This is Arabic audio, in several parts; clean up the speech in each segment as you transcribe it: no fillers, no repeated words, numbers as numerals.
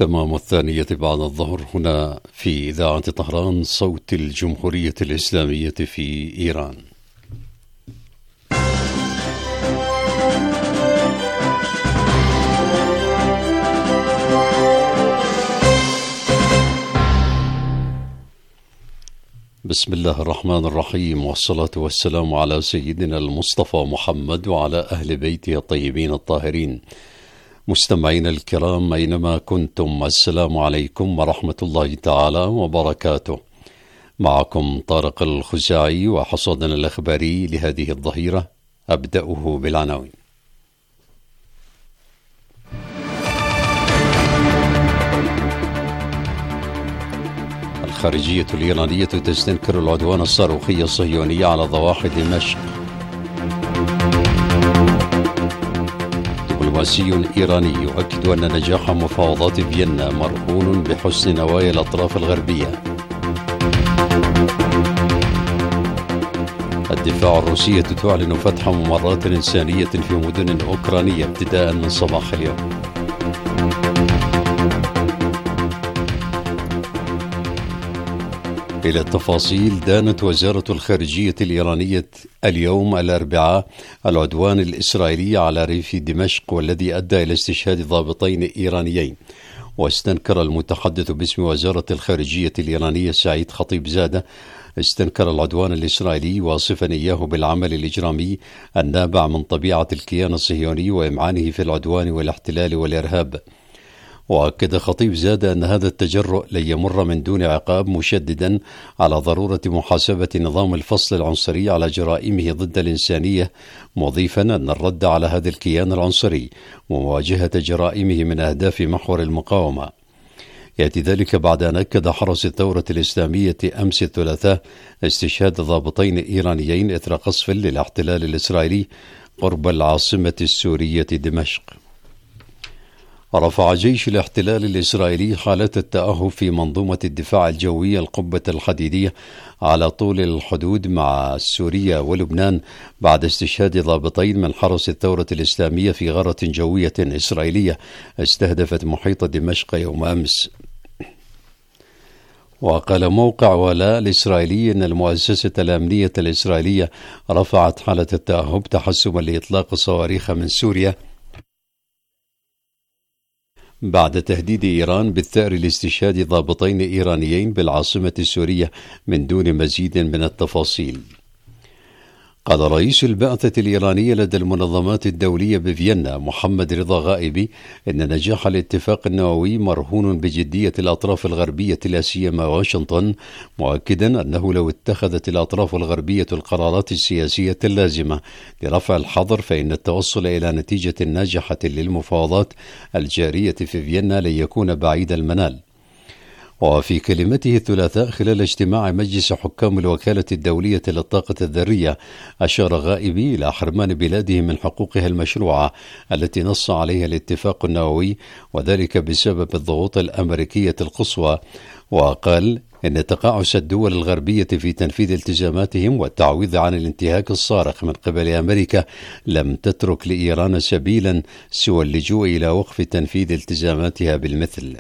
تمام 2 بعد الظهر هنا في إذاعة طهران صوت الجمهورية الإسلامية في إيران. بسم الله الرحمن الرحيم، والصلاة والسلام على سيدنا المصطفى محمد وعلى أهل بيته الطيبين الطاهرين. مستمعين الكرام أينما كنتم، السلام عليكم ورحمة الله تعالى وبركاته. معكم طارق الخزاعي وحصادنا الأخباري لهذه الظهيرة. أبدأه بالعناوين. الخارجية الإيرانية تستنكر العدوان الصاروخي الصهيوني على ضواحي دمشق. دبلوماسي إيراني يؤكد أن نجاح مفاوضات فيينا مرهون بحسن نوايا الأطراف الغربية. الدفاع الروسية تعلن فتح ممرات إنسانية في مدن أوكرانية ابتداء من صباح اليوم. إلى التفاصيل. دانت وزارة الخارجية الإيرانية اليوم الأربعاء العدوان الإسرائيلي على ريف دمشق، والذي أدى إلى استشهاد ضابطين إيرانيين. واستنكر المتحدث باسم وزارة الخارجية الإيرانية سعيد خطيبزادة استنكر العدوان الإسرائيلي، واصفا إياه بالعمل الإجرامي النابع من طبيعة الكيان الصهيوني وإمعانه في العدوان والاحتلال والإرهاب. وأكد خطيبزادة أن هذا التجرؤ لن يمر من دون عقاب، مشددا على ضرورة محاسبة نظام الفصل العنصري على جرائمه ضد الإنسانية، مضيفا أن الرد على هذا الكيان العنصري ومواجهة جرائمه من أهداف محور المقاومة. يأتي ذلك بعد أن أكد حرس الثورة الإسلامية أمس الثلاثاء استشهاد ضابطين إيرانيين إثر قصف للاحتلال الإسرائيلي قرب العاصمة السورية دمشق. رفع جيش الاحتلال الإسرائيلي حالة التأهب في منظومة الدفاع الجوي القبة الحديدية على طول الحدود مع سوريا ولبنان بعد استشهاد ضابطين من حرس الثورة الإسلامية في غارة جوية إسرائيلية استهدفت محيط دمشق يوم أمس. وقال موقع ولاء الإسرائيلي أن المؤسسة الأمنية الإسرائيلية رفعت حالة التأهب تحسبا لإطلاق صواريخ من سوريا بعد تهديد إيران بالثأر لاستشهاد ضابطين إيرانيين بالعاصمة السورية من دون مزيد من التفاصيل. قال رئيس البعثة الإيرانية لدى المنظمات الدولية بفيينا محمد رضا غائبي إن نجاح الاتفاق النووي مرهون بجدية الأطراف الغربية لا سيما واشنطن، مؤكدا أنه لو اتخذت الأطراف الغربية القرارات السياسية اللازمة لرفع الحظر فإن التوصل إلى نتيجة ناجحة للمفاوضات الجارية في فيينا لن يكون بعيد المنال. وفي كلمته الثلاثاء خلال اجتماع مجلس حكام الوكالة الدولية للطاقة الذرية، أشار غائبي إلى حرمان بلاده من حقوقها المشروعة التي نص عليها الاتفاق النووي، وذلك بسبب الضغوط الأمريكية القصوى. وقال إن تقاعس الدول الغربية في تنفيذ التزاماتهم والتعويض عن الانتهاك الصارخ من قبل أمريكا لم تترك لإيران سبيلا سوى اللجوء إلى وقف تنفيذ التزاماتها بالمثل.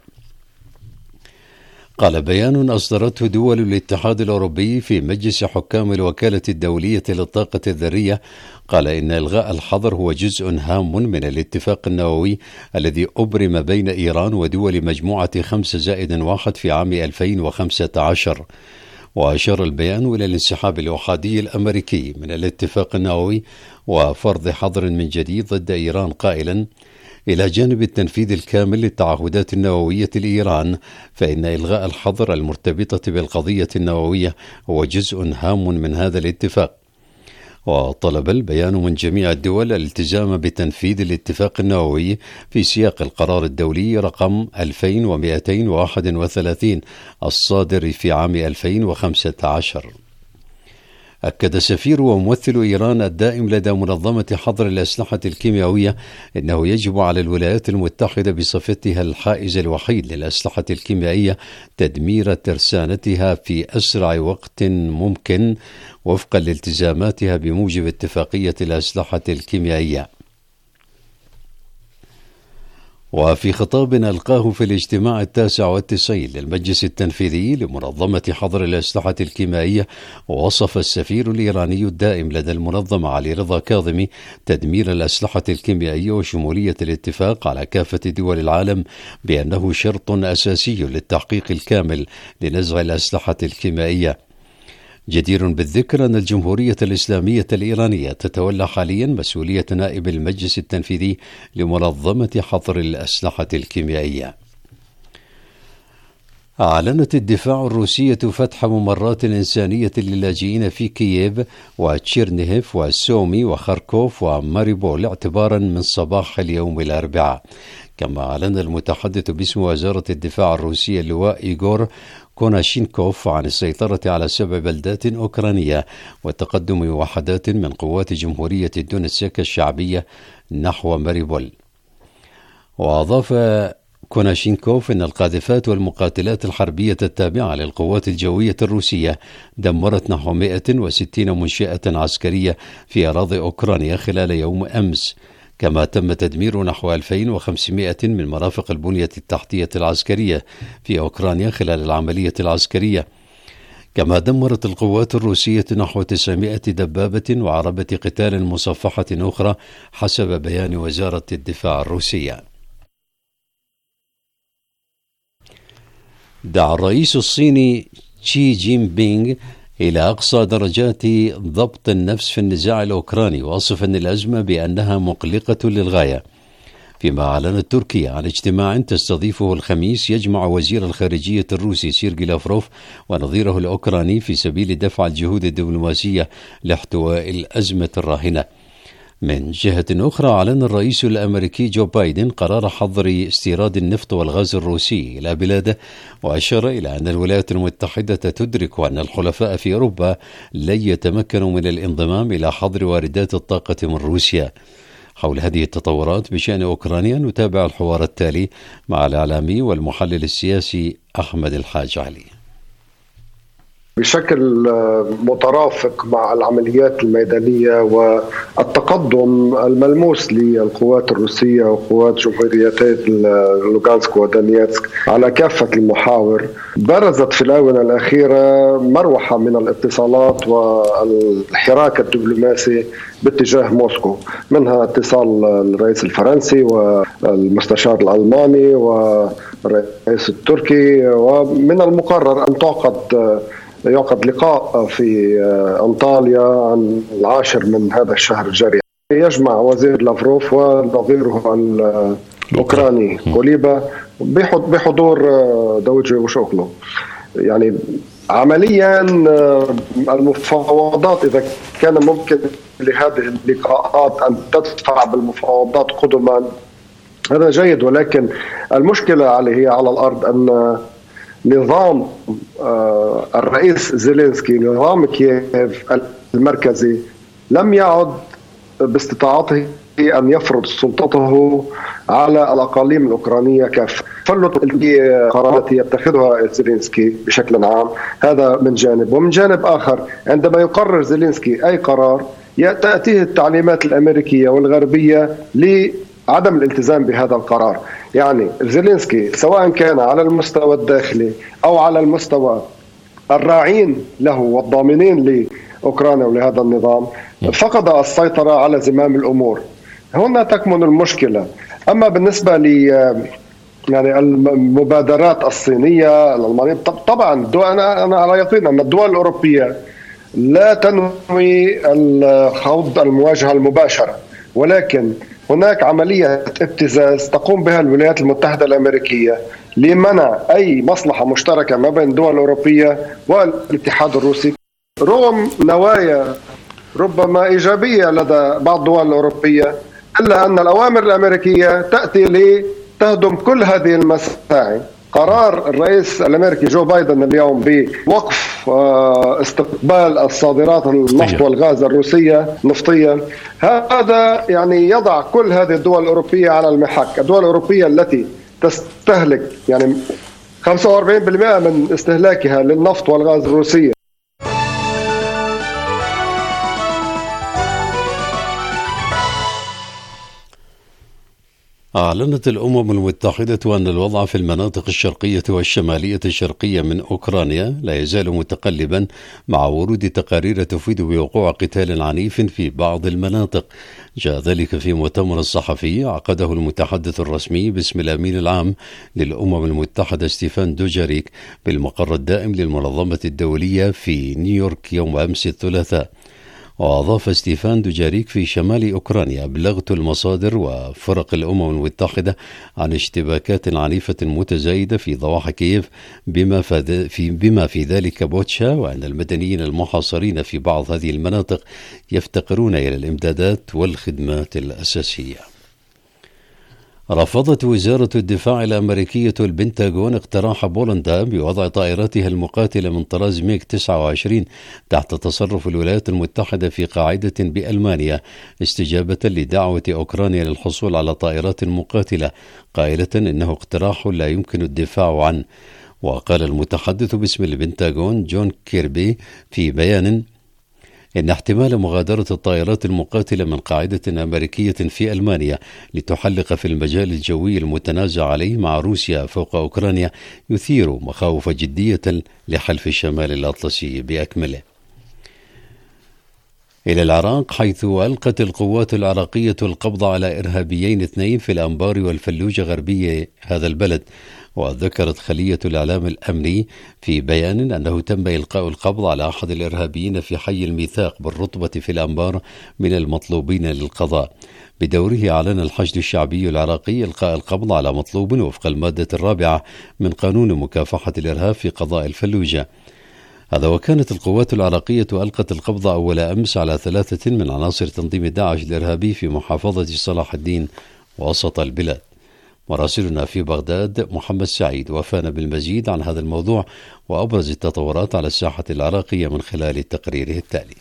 قال بيان أصدرته دول الاتحاد الأوروبي في مجلس حكام الوكالة الدولية للطاقة الذرية، قال إن إلغاء الحظر هو جزء هام من الاتفاق النووي الذي أبرم بين إيران ودول مجموعة 5+1 في عام 2015. وأشار البيان إلى الانسحاب الأحادي الأمريكي من الاتفاق النووي وفرض حظر من جديد ضد إيران، قائلا إلى جانب التنفيذ الكامل للتعهدات النووية لإيران فإن إلغاء الحظر المرتبطة بالقضية النووية هو جزء هام من هذا الاتفاق. وطلب البيان من جميع الدول الالتزام بتنفيذ الاتفاق النووي في سياق القرار الدولي رقم 2231 الصادر في عام 2015. أكد سفير وممثل إيران الدائم لدى منظمة حظر الأسلحة الكيميائية أنه يجب على الولايات المتحدة بصفتها الحائز الوحيد للأسلحة الكيميائية تدمير ترسانتها في أسرع وقت ممكن وفقا لالتزاماتها بموجب اتفاقية الأسلحة الكيميائية. وفي خطاب ألقاه في الاجتماع 99 للمجلس التنفيذي لمنظمة حظر الأسلحة الكيميائية، وصف السفير الإيراني الدائم لدى المنظمة علي رضا كاظمي تدمير الأسلحة الكيميائية وشمولية الاتفاق على كافة دول العالم بأنه شرط أساسي للتحقيق الكامل لنزع الأسلحة الكيميائية. جدير بالذكر أن الجمهورية الإسلامية الإيرانية تتولى حاليا مسؤولية نائب المجلس التنفيذي لمنظمة حظر الأسلحة الكيميائية. أعلنت الدفاع الروسية فتح ممرات إنسانية للاجئين في كييف وتشيرنيهيف وسومي وخاركوف وماريبول اعتبارا من صباح اليوم الأربعاء. كما أعلن المتحدث باسم وزارة الدفاع الروسية اللواء إيغور كوناشينكوف عن السيطرة على 7 بلدات أوكرانية وتقدم وحدات من قوات جمهورية دونيتسك الشعبية نحو ماريبول. وأضاف كوناشينكوف أن القاذفات والمقاتلات الحربية التابعة للقوات الجوية الروسية دمرت نحو 160 منشأة عسكرية في أراضي أوكرانيا خلال يوم أمس. كما تم تدمير نحو 2500 من مرافق البنية التحتية العسكرية في أوكرانيا خلال العملية العسكرية. كما دمرت القوات الروسية نحو 900 دبابة وعربة قتال مصفحة أخرى حسب بيان وزارة الدفاع الروسية. دعا الرئيس الصيني شي جين بينغ إلى أقصى درجات ضبط النفس في النزاع الأوكراني، واصفا الأزمة بأنها مقلقة للغاية. فيما أعلنت تركيا عن اجتماع تستضيفه الخميس يجمع وزير الخارجية الروسي سيرجي لافروف ونظيره الأوكراني في سبيل دفع الجهود الدبلوماسية لاحتواء الأزمة الراهنة. من جهة أخرى، أعلن الرئيس الأمريكي جو بايدن قرار حظر استيراد النفط والغاز الروسي إلى بلاده، وأشار إلى أن الولايات المتحدة تدرك أن الحلفاء في أوروبا لن يتمكنوا من الانضمام إلى حظر واردات الطاقة من روسيا. حول هذه التطورات بشأن أوكرانيا نتابع الحوار التالي مع الإعلامي والمحلل السياسي أحمد الحاج علي. بشكل مترافق مع العمليات الميدانية والتقدم الملموس للقوات الروسية وقوات جمهوريتي لوغانسك ودونيتسك على كافة المحاور، برزت في الآونة الأخيرة مروحة من الاتصالات والحراك الدبلوماسي باتجاه موسكو، منها اتصال الرئيس الفرنسي والمستشار الألماني والرئيس التركي. ومن المقرر أن يعقد لقاء في أنطاليا عن 10 من هذا الشهر الجاري، يجمع وزير لافروف ونظيره الأوكراني كوليبا بحضور داوود وشوغلو. يعني عمليا المفاوضات، إذا كان ممكن لهذه اللقاءات أن تدفع بالمفاوضات قدما، هذا جيد، ولكن المشكلة هي على الأرض أن نظام الرئيس زيلينسكي، نظام كييف المركزي، لم يعد باستطاعته أن يفرض سلطته على الأقاليم الأوكرانية كافة. فلت القرارات يتخذها زيلينسكي بشكل عام، هذا من جانب. ومن جانب آخر، عندما يقرر زيلينسكي أي قرار تأتيه التعليمات الأمريكية والغربية عدم الالتزام بهذا القرار. يعني زيلينسكي سواء كان على المستوى الداخلي أو على المستوى الراعين له والضامنين لأوكرانيا ولهذا النظام، فقد السيطرة على زمام الأمور. هنا تكمن المشكلة. أما بالنسبة يعني المبادرات الصينية الألمانية، طبعا أنا على يقين أن الدول الأوروبية لا تنوي الخوض المواجهة المباشرة، ولكن هناك عملية ابتزاز تقوم بها الولايات المتحدة الأمريكية لمنع أي مصلحة مشتركة ما بين الدول الأوروبية والاتحاد الروسي، رغم نوايا ربما إيجابية لدى بعض الدول الأوروبية، إلا أن الأوامر الأمريكية تأتي لتهدم كل هذه المساعي. قرار الرئيس الأمريكي جو بايدن اليوم بوقف استقبال الصادرات النفط والغاز الروسية نفطيا، هذا يعني يضع كل هذه الدول الأوروبية على المحك. الدول الأوروبية التي تستهلك يعني 45% من استهلاكها للنفط والغاز الروسية. أعلنت الأمم المتحدة أن الوضع في المناطق الشرقية والشمالية الشرقية من أوكرانيا لا يزال متقلبا، مع ورود تقارير تفيد بوقوع قتال عنيف في بعض المناطق. جاء ذلك في مؤتمر صحفي عقده المتحدث الرسمي باسم الأمين العام للأمم المتحدة ستيفان دوجاريك بالمقر الدائم للمنظمة الدولية في نيويورك يوم أمس الثلاثاء. وأضاف ستيفان دوجاريك: في شمال أوكرانيا أبلغت المصادر وفرق الأمم المتحدة عن اشتباكات عنيفة متزايدة في ضواحي كييف بما في ذلك بوتشا، وأن المدنيين المحاصرين في بعض هذه المناطق يفتقرون إلى الإمدادات والخدمات الأساسية. رفضت وزارة الدفاع الأمريكية البنتاغون اقتراح بولندا بوضع طائراتها المقاتلة من طراز ميغ 29 تحت تصرف الولايات المتحدة في قاعدة بألمانيا، استجابة لدعوة أوكرانيا للحصول على طائرات مقاتلة، قائلة إنه اقتراح لا يمكن الدفاع عنه. وقال المتحدث باسم البنتاغون جون كيربي في بيان إن احتمال مغادرة الطائرات المقاتلة من قاعدة أمريكية في ألمانيا لتحلق في المجال الجوي المتنازع عليه مع روسيا فوق أوكرانيا يثير مخاوف جدية لحلف الشمال الأطلسي بأكمله. إلى العراق، حيث ألقت القوات العراقية القبض على إرهابيين 2 في الأنبار والفلوجة غربية هذا البلد. وذكرت خلية الإعلام الأمني في بيان أنه تم إلقاء القبض على أحد الإرهابيين في حي الميثاق بالرطبة في الأنبار من المطلوبين للقضاء. بدوره أعلن الحشد الشعبي العراقي إلقاء القبض على مطلوب وفق المادة 4 من قانون مكافحة الإرهاب في قضاء الفلوجة. هذا وكانت القوات العراقية ألقت القبض أول أمس على 3 من عناصر تنظيم داعش الإرهابي في محافظة صلاح الدين وسط البلاد. مراسلنا في بغداد محمد سعيد وفانا بالمزيد عن هذا الموضوع وأبرز التطورات على الساحة العراقية من خلال تقريره التالي.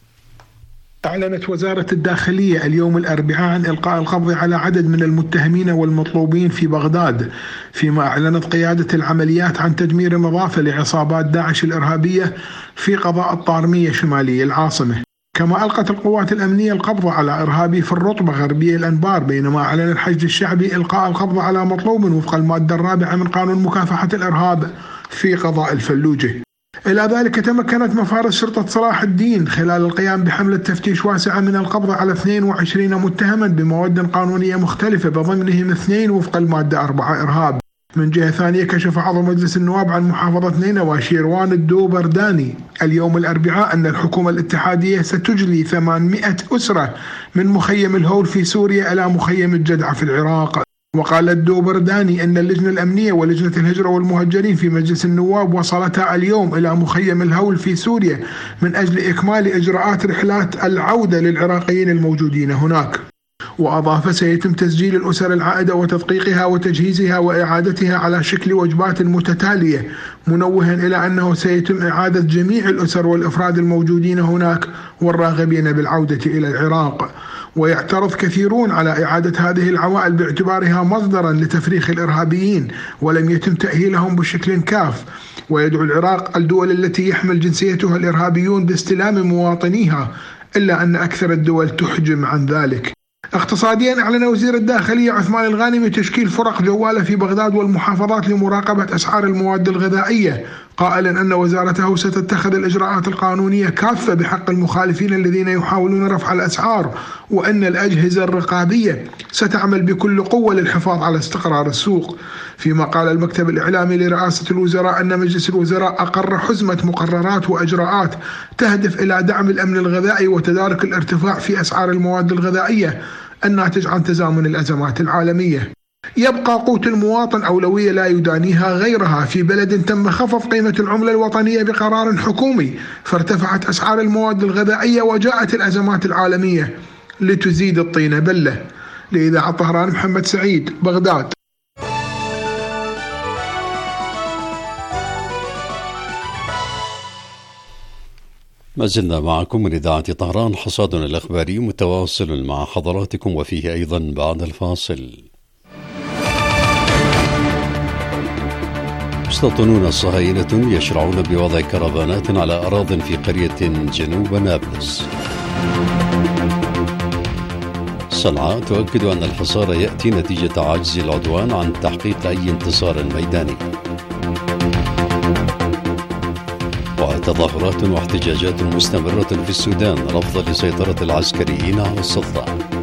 أعلنت وزارة الداخلية اليوم الأربعاء عن إلقاء القبض على عدد من المتهمين والمطلوبين في بغداد، فيما أعلنت قيادة العمليات عن تدمير مضافة لعصابات داعش الإرهابية في قضاء الطارمية شمالي العاصمة. كما ألقت القوات الأمنية القبض على إرهابي في الرطبة غربية الأنبار، بينما أعلن الحشد الشعبي إلقاء القبض على مطلوب وفق المادة 4 من قانون مكافحة الإرهاب في قضاء الفلوجة. إلى ذلك تمكنت مفارس شرطة صلاح الدين خلال القيام بحملة تفتيش واسعة من القبض على 22 متهما بمواد قانونية مختلفة، بضمنهم 2 وفق المادة 4 إرهاب. من جهة ثانية، كشف عضو مجلس النواب عن محافظة نينوى شيروان الدوبرداني اليوم الأربعاء أن الحكومة الاتحادية ستجلي 800 أسرة من مخيم الهول في سوريا إلى مخيم الجدعة في العراق. وقال الدوبرداني أن اللجنة الأمنية ولجنة الهجرة والمهجرين في مجلس النواب وصلتا اليوم إلى مخيم الهول في سوريا من أجل إكمال إجراءات رحلات العودة للعراقيين الموجودين هناك. وأضاف: سيتم تسجيل الأسر العائدة وتدقيقها وتجهيزها وإعادتها على شكل وجبات متتالية، منوها إلى أنه سيتم إعادة جميع الأسر والأفراد الموجودين هناك والراغبين بالعودة إلى العراق. ويعترض كثيرون على إعادة هذه العوائل باعتبارها مصدرا لتفريخ الإرهابيين ولم يتم تأهيلهم بشكل كاف. ويدعو العراق الدول التي يحمل جنسيتها الإرهابيون باستلام مواطنيها، إلا أن أكثر الدول تحجم عن ذلك. اقتصاديا، أعلن وزير الداخلية عثمان الغانمي تشكيل فرق جوالة في بغداد والمحافظات لمراقبة أسعار المواد الغذائية، قائلا أن وزارته ستتخذ الإجراءات القانونية كافة بحق المخالفين الذين يحاولون رفع الأسعار، وأن الأجهزة الرقابية ستعمل بكل قوة للحفاظ على استقرار السوق. فيما قال المكتب الإعلامي لرئاسة الوزراء أن مجلس الوزراء أقر حزمة مقررات وإجراءات تهدف إلى دعم الأمن الغذائي وتدارك الارتفاع في أسعار المواد الغذائية الناتج عن تزامن الأزمات العالمية. يبقى قوت المواطن أولوية لا يدانيها غيرها في بلد تم خفض قيمة العملة الوطنية بقرار حكومي، فارتفعت أسعار المواد الغذائية وجاءت الأزمات العالمية لتزيد الطين بلة. لإذاعة طهران، محمد سعيد، بغداد. ما زلنا معكم من إذاعة طهران. حصادنا الأخباري متواصل مع حضراتكم، وفيه أيضا بعد الفاصل. مستوطنون صهاينة يشرعون بوضع كرفانات على أراضٍ في قرية جنوب نابلس. صنعاء تؤكد أن الحصار يأتي نتيجة عجز العدوان عن تحقيق أي انتصار ميداني. وتظاهرات واحتجاجات مستمرة في السودان رفضا لسيطرة العسكريين على السلطة.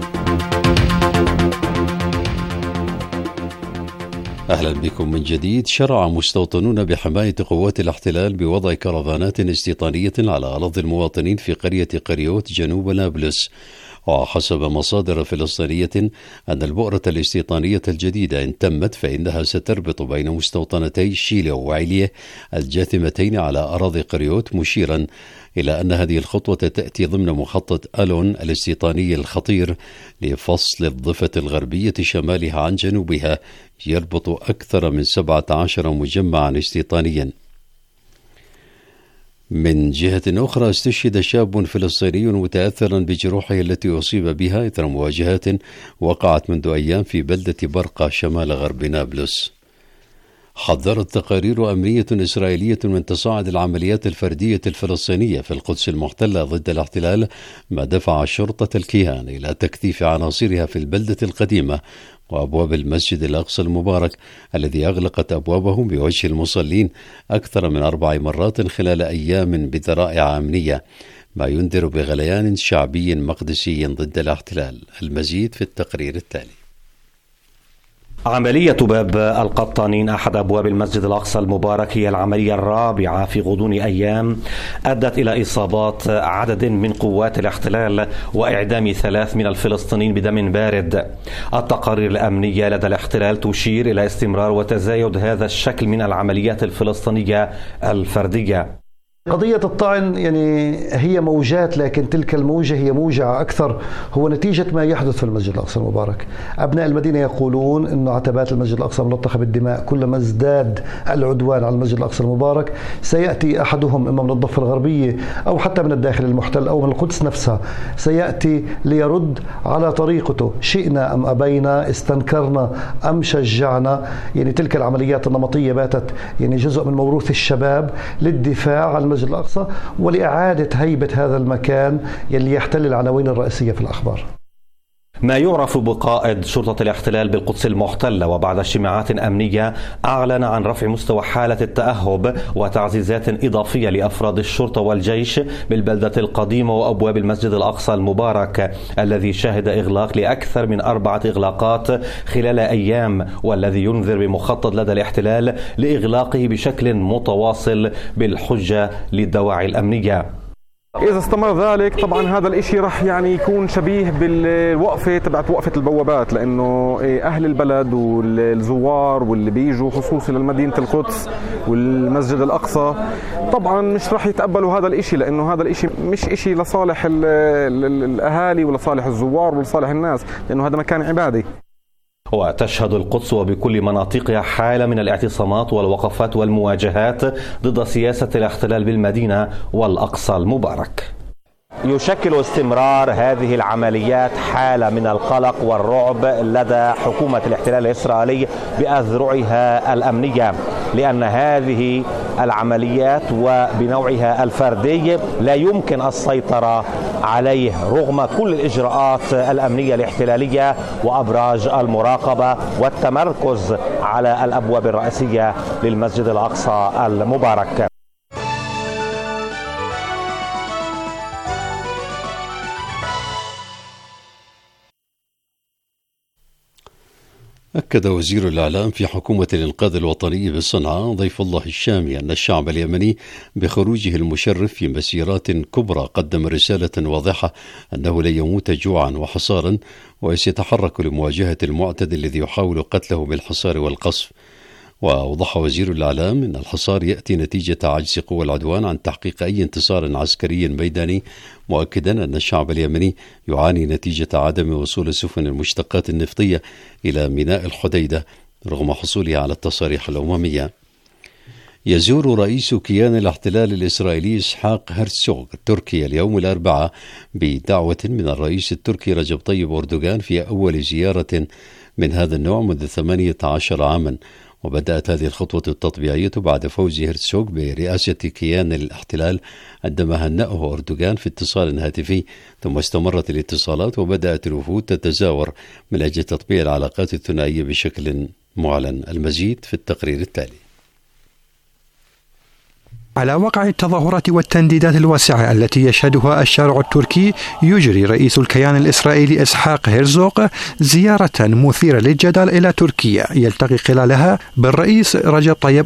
أهلا بكم من جديد. شرع مستوطنون بحماية قوات الاحتلال بوضع كرفانات استيطانية على أراضي المواطنين في قرية قريوت جنوب نابلس. وحسب مصادر فلسطينية أن البؤرة الاستيطانية الجديدة إن تمت فإنها ستربط بين مستوطنتي شيلو وعلية الجاثمتين على أراضي قريوت، مشيرا إلى أن هذه الخطوة تأتي ضمن مخطط ألون الاستيطاني الخطير لفصل الضفة الغربية شمالها عن جنوبها، يربط أكثر من 17 مجمعا استيطانيا. من جهة أخرى، استشهد شاب فلسطيني متأثرا بجروحه التي أصيب بها إثر مواجهات وقعت منذ أيام في بلدة برقة شمال غرب نابلس. حذرت تقارير أمنية إسرائيلية من تصاعد العمليات الفردية الفلسطينية في القدس المحتلة ضد الاحتلال، ما دفع شرطة الكيان إلى تكثيف عناصرها في البلدة القديمة وأبواب المسجد الأقصى المبارك الذي أغلقت أبوابه بوجه المصلين أكثر من 4 مرات خلال أيام بذرائع أمنية، ما ينذر بغليان شعبي مقدسي ضد الاحتلال. المزيد في التقرير التالي. عملية باب القطانين أحد أبواب المسجد الأقصى المبارك هي العملية الرابعة في غضون أيام أدت إلى إصابات عدد من قوات الاحتلال وإعدام 3 من الفلسطينيين بدم بارد. التقارير الأمنية لدى الاحتلال تشير إلى استمرار وتزايد هذا الشكل من العمليات الفلسطينية الفردية. قضية الطعن هي موجات، لكن تلك الموجة هي موجة أكثر هو نتيجة ما يحدث في المسجد الأقصى المبارك. أبناء المدينة يقولون أن عتبات المسجد الأقصى ملطخة بالدماء. كلما ازداد العدوان على المسجد الأقصى المبارك سيأتي أحدهم إما من الضفة الغربية أو حتى من الداخل المحتل أو من القدس نفسها، سيأتي ليرد على طريقته، شئنا أم أبينا، استنكرنا أم شجعنا. تلك العمليات النمطية باتت جزء من موروث الشباب للدفاع عن المسجد الأقصى ولإعادة هيبة هذا المكان يلي يحتل العناوين الرئيسية في الأخبار. ما يعرف بقائد شرطة الاحتلال بالقدس المحتلة وبعد اجتماعات أمنية أعلن عن رفع مستوى حالة التأهب وتعزيزات إضافية لأفراد الشرطة والجيش بالبلدة القديمة وأبواب المسجد الأقصى المبارك الذي شهد إغلاق لأكثر من 4 إغلاقات خلال أيام، والذي ينذر بمخطط لدى الاحتلال لإغلاقه بشكل متواصل بالحجة للدواعي الأمنية. إذا استمر ذلك طبعا هذا الإشي رح يكون شبيه بالوقفة تبعت وقفة البوابات، لأنه أهل البلد والزوار واللي بيجوا خصوصي للمدينة القدس والمسجد الأقصى طبعا مش رح يتقبلوا هذا الإشي، لأنه هذا الإشي مش إشي لصالح الأهالي ولصالح الزوار ولصالح الناس، لأنه هذا مكان عبادي. وتشهد القدس وبكل مناطقها حالة من الاعتصامات والوقفات والمواجهات ضد سياسة الاحتلال بالمدينة والأقصى المبارك. يشكل استمرار هذه العمليات حالة من القلق والرعب لدى حكومة الاحتلال الإسرائيلي بأذرعها الأمنية، لأن هذه العمليات وبنوعها الفردي لا يمكن السيطرة عليه رغم كل الإجراءات الأمنية الاحتلالية وأبراج المراقبة والتمركز على الأبواب الرئيسية للمسجد الأقصى المبارك. أكد وزير الإعلام في حكومة الإنقاذ الوطني بصنعاء ضيف الله الشامي أن الشعب اليمني بخروجه المشرف في مسيرات كبرى قدم رسالة واضحة أنه لن يموت جوعا وحصارا، وسيتحرك لمواجهة المعتدي الذي يحاول قتله بالحصار والقصف. وأوضح وزير الإعلام أن الحصار يأتي نتيجة عجز قوى العدوان عن تحقيق أي انتصار عسكري ميداني، مؤكدا أن الشعب اليمني يعاني نتيجة عدم وصول السفن المشتقات النفطية إلى ميناء الحديدة رغم حصولها على التصاريح الأممية. يزور رئيس كيان الاحتلال الإسرائيلي إسحاق هرتزوغ تركيا اليوم الأربعاء بدعوة من الرئيس التركي رجب طيب أردوغان في أول زيارة من هذا النوع منذ 18 عاما. وبدأت هذه الخطوة التطبيعية بعد فوز هرتسوغ برئاسة كيان الاحتلال عندما هنأه أردوغان في اتصال هاتفي، ثم استمرت الاتصالات وبدأت الوفود تتزاور من أجل تطبيع العلاقات الثنائية بشكل معلن. المزيد في التقرير التالي. على وقع التظاهرات والتنديدات الواسعة التي يشهدها الشارع التركي، يجري رئيس الكيان الإسرائيلي إسحاق هيرزوغ زيارة مثيرة للجدل إلى تركيا يلتقي خلالها بالرئيس رجب طيب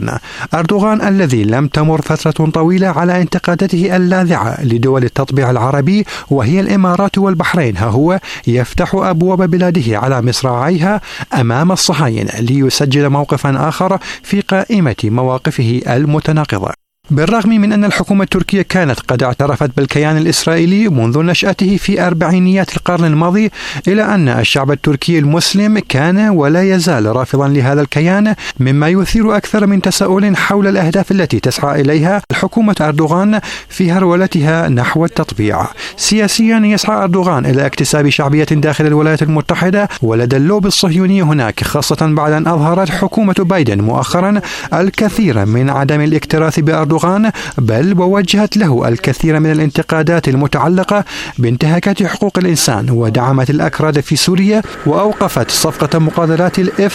أردوغان الذي لم تمر فترة طويلة على انتقاداته اللاذعة لدول التطبيع العربي وهي الإمارات والبحرين، ها هو يفتح أبواب بلاده على مصراعيها أمام الصهاينة ليسجل موقفا آخر في قائمة مواقفه المتناقضة. بالرغم من أن الحكومة التركية كانت قد اعترفت بالكيان الإسرائيلي منذ نشأته في أربعينيات القرن الماضي، إلى أن الشعب التركي المسلم كان ولا يزال رافضا لهذا الكيان، مما يثير أكثر من تساؤل حول الأهداف التي تسعى إليها الحكومة أردوغان في هرولتها نحو التطبيع. سياسيا يسعى أردوغان إلى اكتساب شعبية داخل الولايات المتحدة ولدى اللوبي الصهيوني هناك، خاصة بعد أن أظهرت حكومة بايدن مؤخرا الكثير من عدم الاكتراث بأردوغان، بل ووجهت له الكثير من الانتقادات المتعلقة بانتهاكات حقوق الإنسان، ودعمت الأكراد في سوريا وأوقفت صفقة مقاتلات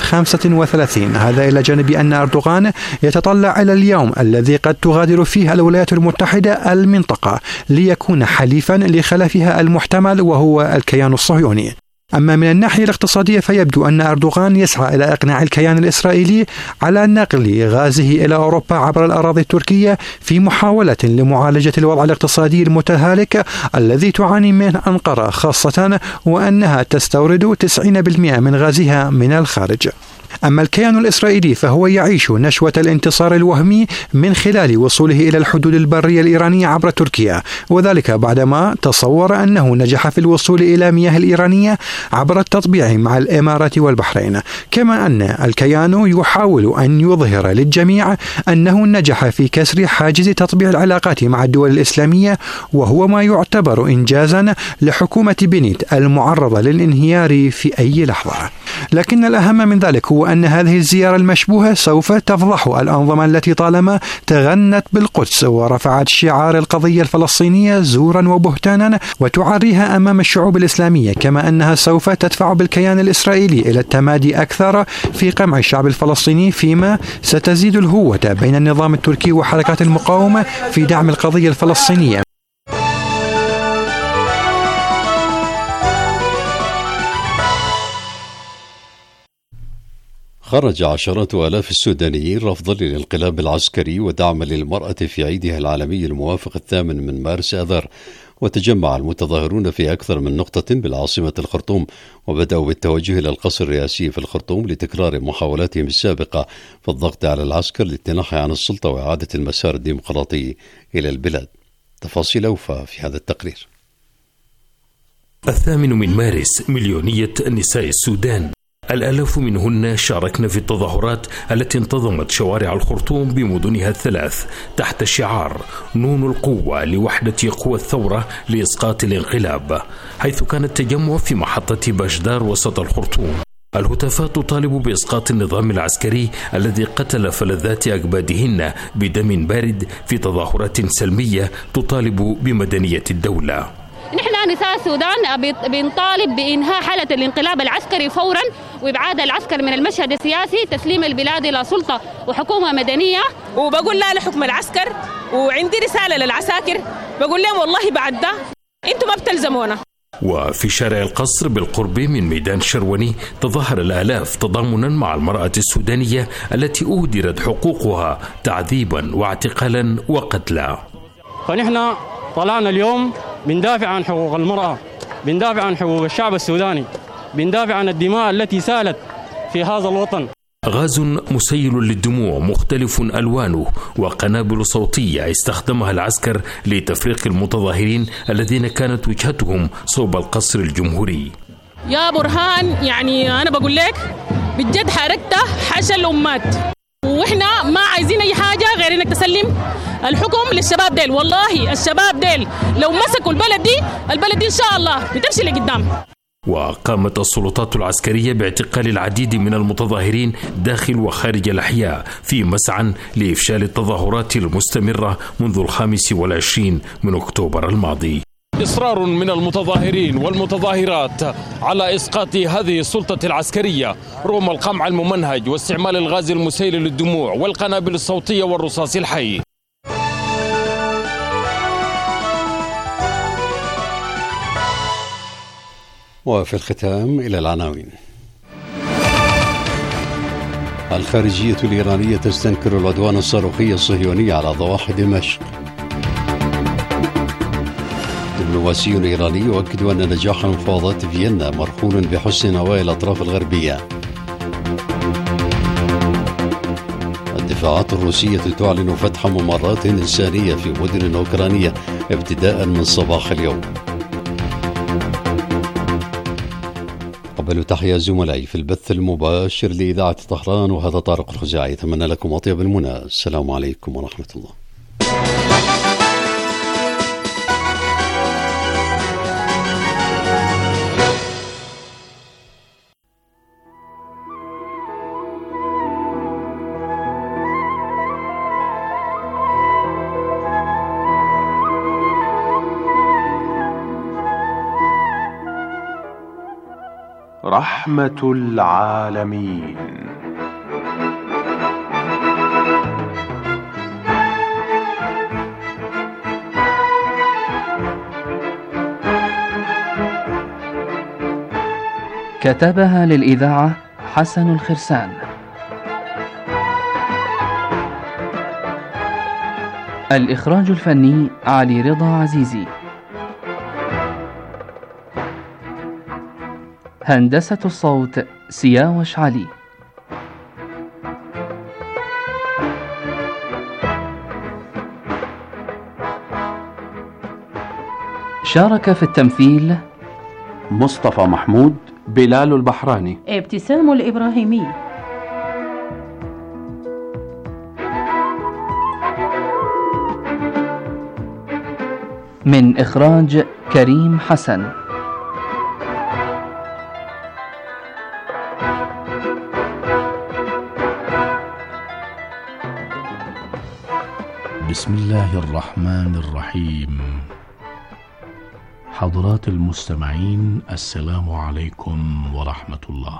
الF-35. هذا إلى جانب أن أردوغان يتطلع إلى اليوم الذي قد تغادر فيه الولايات المتحدة المنطقة ليكون حليفا لخلفها المحتمل وهو الكيان الصهيوني. أما من الناحية الاقتصادية فيبدو أن أردوغان يسعى إلى إقناع الكيان الإسرائيلي على نقل غازه إلى أوروبا عبر الأراضي التركية في محاولة لمعالجة الوضع الاقتصادي المتهالك الذي تعاني منه أنقرة، خاصة وأنها تستورد 90% من غازها من الخارج. أما الكيان الإسرائيلي فهو يعيش نشوة الانتصار الوهمي من خلال وصوله إلى الحدود البرية الإيرانية عبر تركيا، وذلك بعدما تصور أنه نجح في الوصول إلى مياه الإيرانية عبر التطبيع مع الإمارات والبحرين. كما أن الكيان يحاول أن يظهر للجميع أنه نجح في كسر حاجز تطبيع العلاقات مع الدول الإسلامية، وهو ما يعتبر إنجازا لحكومة بنيت المعرضة للانهيار في أي لحظة. لكن الأهم من ذلك هو أن هذه الزيارة المشبوهة سوف تفضح الأنظمة التي طالما تغنت بالقدس ورفعت شعار القضية الفلسطينية زورا وبهتانا وتعريها أمام الشعوب الإسلامية، كما أنها سوف تدفع بالكيان الإسرائيلي إلى التمادي أكثر في قمع الشعب الفلسطيني، فيما ستزيد الهوة بين النظام التركي وحركات المقاومة في دعم القضية الفلسطينية. خرج عشرات آلاف السودانيين رفضا للانقلاب العسكري ودعما للمرأة في عيدها العالمي الموافق 8 من مارس آذار، وتجمع المتظاهرون في أكثر من نقطة بالعاصمة الخرطوم، وبدأوا بالتوجه إلى القصر الرئاسي في الخرطوم لتكرار محاولاتهم السابقة في الضغط على العسكر للتنحي عن السلطة وإعادة المسار الديمقراطي إلى البلاد. تفاصيل أوفى في هذا التقرير. 8 من مارس مليونية نساء السودان، الآلاف منهن شاركن في التظاهرات التي انتظمت شوارع الخرطوم بمدنها الثلاث تحت شعار نون القوة لوحدة قوى الثورة لإسقاط الانقلاب، حيث كان التجمع في محطة باشدار وسط الخرطوم. الهتافات تطالب بإسقاط النظام العسكري الذي قتل فلذات أكبادهن بدم بارد في تظاهرات سلمية تطالب بمدنية الدولة. نحن نساء السودان بنطالب بإنهاء حالة الانقلاب العسكري فورا وإبعاد العسكر من المشهد السياسي، تسليم البلاد إلى سلطة وحكومة مدنية. وبقول لا لحكم العسكر، وعندي رسالة للعساكر بقول لهم والله بعد ده انتم ما بتلزمونا. وفي شارع القصر بالقرب من ميدان شرواني تظاهر الآلاف تضامنا مع المرأة السودانية التي أهدرت حقوقها تعذيبا واعتقالا وقتلا. فنحن طلعنا اليوم بندافع عن حقوق المرأة، بندافع عن حقوق الشعب السوداني، بندافع عن الدماء التي سالت في هذا الوطن. غاز مسيل للدموع مختلف ألوانه وقنابل صوتية استخدمها العسكر لتفريق المتظاهرين الذين كانت وجهتهم صوب القصر الجمهوري. يا برهان، يعني أنا بقول لك بجد حركته حشا الأمات، وإحنا ما عايزين أي حاجة غير إنك تسلم الحكم للشباب ديل. والله الشباب ديل لو مسكوا البلد دي إن شاء الله بتمشي لقدام. وقامت السلطات العسكرية باعتقال العديد من المتظاهرين داخل وخارج الأحياء في مسعى لإفشال التظاهرات المستمرة منذ 25 من أكتوبر الماضي. إصرار من المتظاهرين والمتظاهرات على إسقاط هذه السلطة العسكرية رغم القمع الممنهج واستعمال الغاز المسيل للدموع والقنابل الصوتية والرصاص الحي. وفي الختام إلى العناوين. الخارجية الإيرانية تستنكر العدوان الصاروخي الصهيوني على ضواحي دمشق. دبلوماسي إيراني يؤكد أن نجاح مفاوضات فيينا مرهون بحسن نوايا الأطراف الغربية. الدفاعات الروسية تعلن فتح ممرات إنسانية في مدن أوكرانية ابتداء من صباح اليوم. قبل تحية زملائي في البث المباشر لإذاعة طهران، وهذا طارق الخزاعي. أتمنى لكم أطيب المنى. السلام عليكم ورحمة الله. رحمة العالمين. كتبها للإذاعة حسن الخرسان. الإخراج الفني علي رضا عزيزي. هندسة الصوت سياوش علي. شارك في التمثيل مصطفى محمود، بلال البحراني، ابتسام الإبراهيمي. من إخراج كريم حسن. بسم الله الرحمن الرحيم. حضرات المستمعين، السلام عليكم ورحمة الله.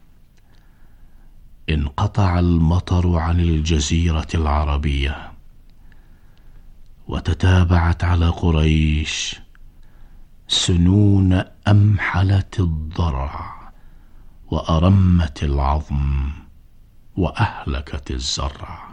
انقطع المطر عن الجزيرة العربية، وتتابعت على قريش سنون أمحلت الضرع وأرمت العظم وأهلكت الزرع،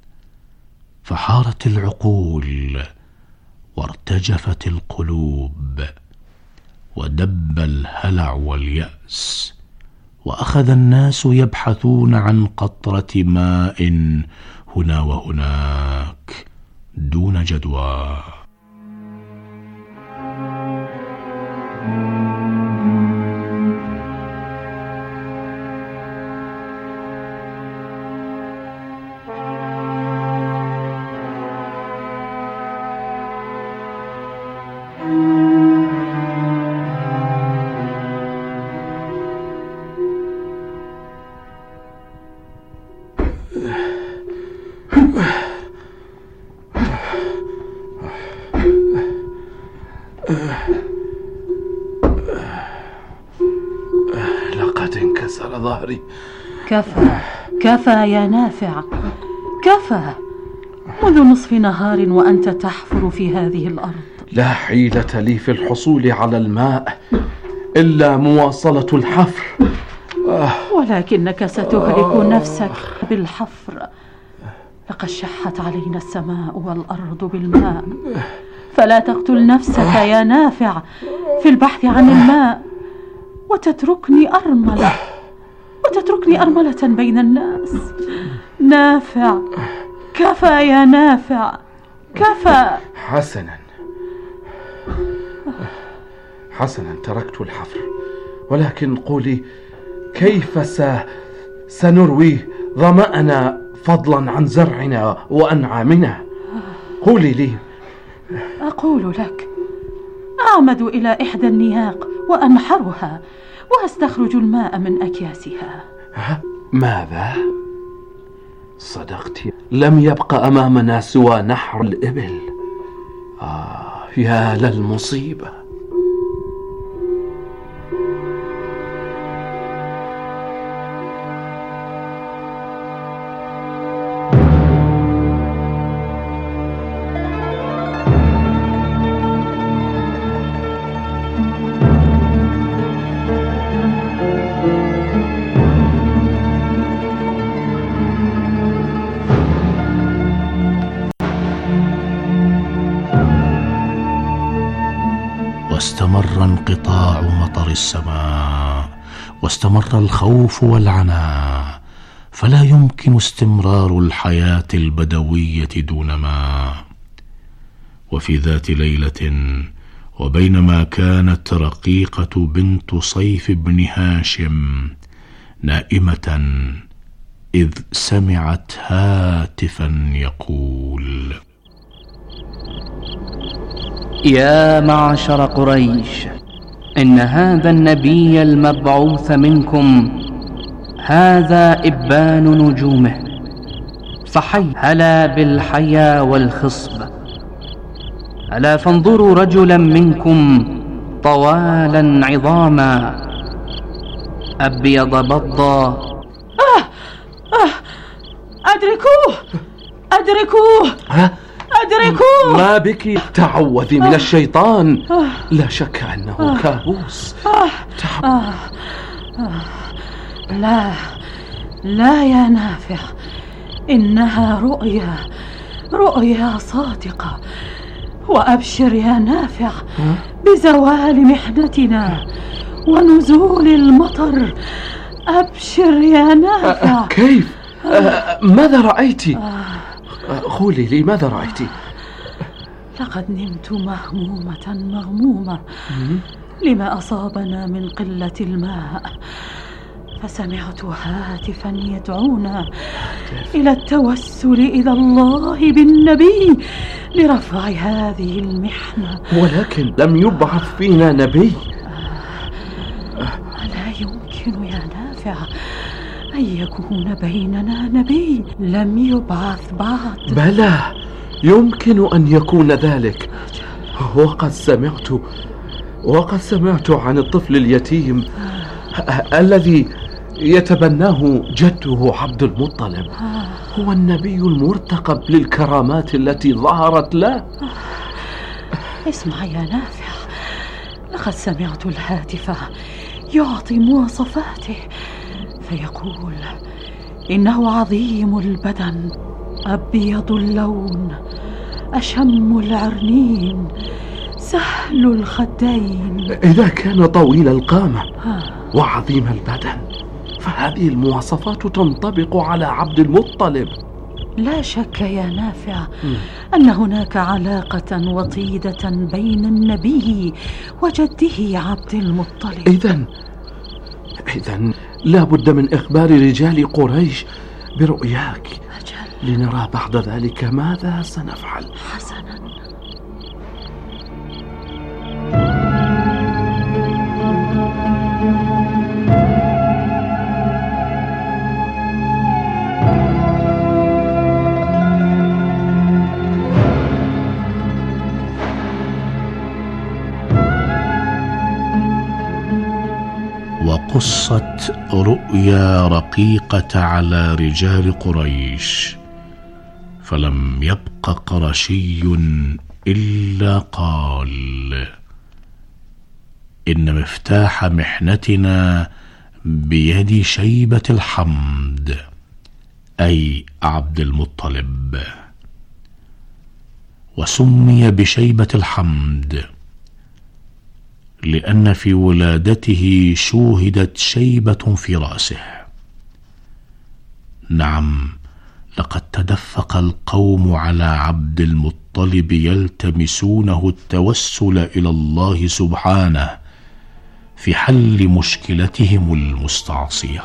فحارت العقول وارتجفت القلوب ودب الهلع واليأس، وأخذ الناس يبحثون عن قطرة ماء هنا وهناك دون جدوى. لقد انكسر ظهري. كفى يا نافع، كفى. منذ نصف نهار وأنت تحفر في هذه الأرض. لا حيلة لي في الحصول على الماء إلا مواصلة الحفر. ولكنك ستهلك نفسك بالحفر. لقد شحت علينا السماء والأرض بالماء، فلا تقتل نفسك يا نافع في البحث عن الماء وتتركني أرملة بين الناس. نافع، كفى يا نافع، كفى. حسنا، تركت الحفر، ولكن قولي، كيف سنروي ظمأنا فضلا عن زرعنا وأنعامنا؟ قولي لي. أقول لك، أعمد إلى إحدى النياق وأنحرها وأستخرج الماء من أكياسها. ماذا؟ صدقت، لم يبق أمامنا سوى نحر الإبل. يا للمصيبة. واستمر انقطاع مطر السماء، واستمر الخوف والعناء، فلا يمكن استمرار الحياة البدوية دون ماء. وفي ذات ليلة، وبينما كانت رقيقة بنت صيف بن هاشم نائمة، إذ سمعت هاتفا يقول: يا معشر قريش، إن هذا النبي المبعوث منكم هذا إبان نجومه، فحي هلا بالحيا والخصب، ألا فانظروا رجلا منكم طوالا عظاما أبيض بضا. أدركوه أدركوه. ما بك؟ تعوذي من الشيطان، لا شك أنه كابوس. لا يا نافع، إنها رؤيا صادقة. وأبشر يا نافع بزوال محنتنا ونزول المطر. أبشر يا نافع. كيف؟ ماذا رأيت؟ قولي لي، ماذا رأيت؟ لقد نمت مغمومة لما أصابنا من قلة الماء، فسمعت هاتفا يدعونا إلى التوسل إلى الله بالنبي لرفع هذه المحنة. ولكن لم يبعث فينا نبي. لا يمكن يا نافع أن يكون بيننا نبي، لم يبعث بعد. بلى، يمكن أن يكون ذلك. وقد سمعت عن الطفل اليتيم الذي يتبناه جده عبد المطلب، هو النبي المرتقب للكرامات التي ظهرت له. اسمع يا نافع، لقد سمعت الهاتف يعطي مواصفاته، فيقول: إنه عظيم البدن، أبيض اللون، أشم العرنين، سهل الخدين. إذا كان طويل القامة وعظيم البدن، فهذه المواصفات تنطبق على عبد المطلب. لا شك يا نافع أن هناك علاقة وطيدة بين النبي وجده عبد المطلب. إذن لا بد من إخبار رجال قريش برؤياك، لنرى بعد ذلك ماذا سنفعل. حسنا. وقصت رؤيا رقيقة على رجال قريش، فلم يبق قرشي إلا قال: إن مفتاح محنتنا بيد شيبة الحمد، أي عبد المطلب. وسمي بشيبة الحمد لأن في ولادته شوهدت شيبة في رأسه. نعم، لقد تدفق القوم على عبد المطلب يلتمسونه التوسل إلى الله سبحانه في حل مشكلتهم المستعصية.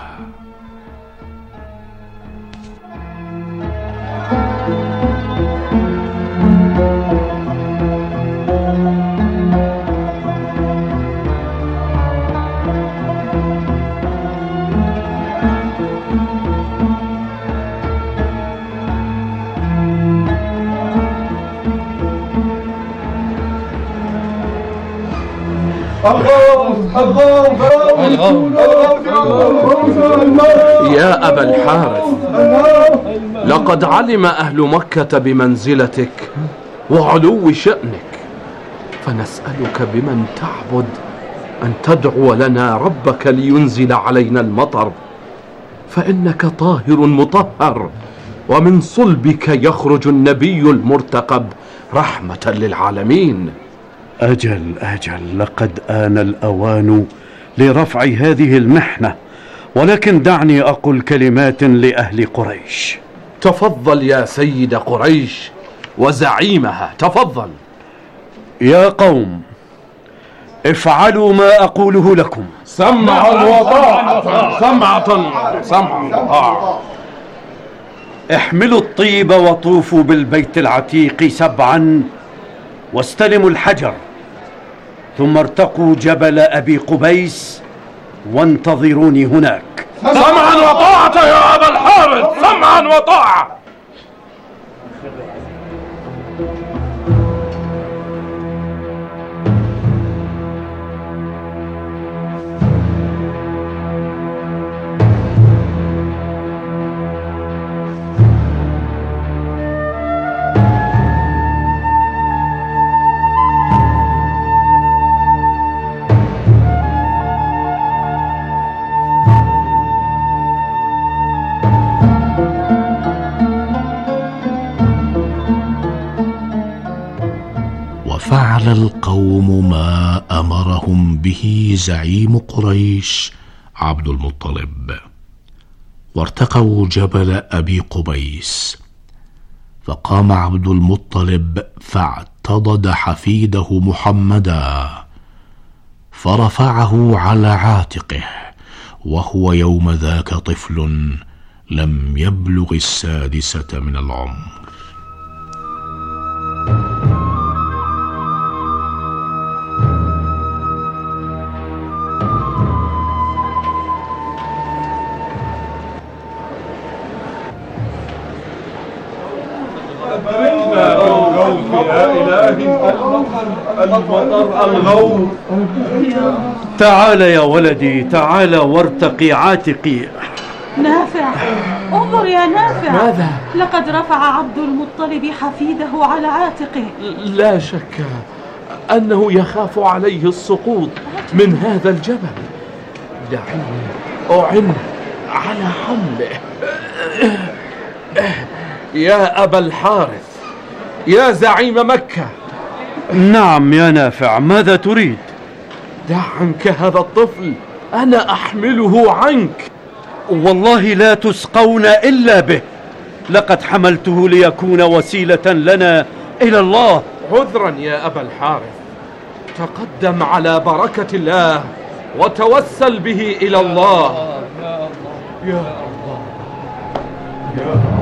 يا أبا الحارث، لقد علم أهل مكة بمنزلتك وعلو شأنك، فنسألك بمن تعبد أن تدعو لنا ربك لينزل علينا المطر، فإنك طاهر مطهر، ومن صلبك يخرج النبي المرتقب رحمة للعالمين. أجل لقد آن الأوان لرفع هذه المحنة، ولكن دعني أقول كلمات لأهل قريش. تفضل يا سيد قريش وزعيمها، تفضل. يا قوم، افعلوا ما أقوله لكم. سمعا وطاعة، سمعا وطاعة. احملوا الطيب وطوفوا بالبيت العتيق 7 واستلموا الحجر، ثم ارتقوا جبل أبي قبيس وانتظروني هناك. سمعا وطاعة يا أبا الحارث، سمعا وطاعة. فعل القوم ما أمرهم به زعيم قريش عبد المطلب، وارتقوا جبل أبي قبيس، فقام عبد المطلب فاعتضد حفيده محمدا، فرفعه على عاتقه، وهو يوم ذاك طفل لم يبلغ 6 من العمر. الغوث. تعال يا ولدي، تعال وارتقي عاتقي. نافع، انظر يا نافع. ماذا؟ لقد رفع عبد المطلب حفيده على عاتقه. لا شك أنه يخاف عليه السقوط من هذا الجبل. دعيني أعن على حمله. يا أبا الحارث، يا زعيم مكة. نعم يا نافع، ماذا تريد؟ دع عنك هذا الطفل، أنا أحمله عنك. والله لا تسقون إلا به، لقد حملته ليكون وسيلة لنا إلى الله. عذرا يا أبا الحارث، تقدم على بركة الله وتوسل به إلى الله. يا الله يا الله.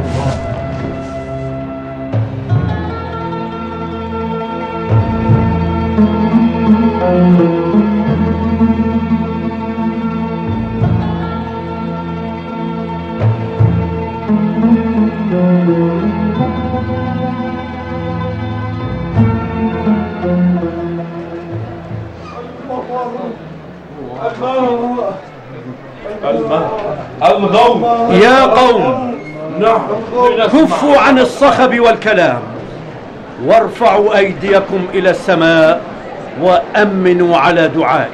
الغوث. يا قوم، كفوا عن الصخب والكلام، وارفعوا أيديكم إلى السماء وأمنوا على دعائي.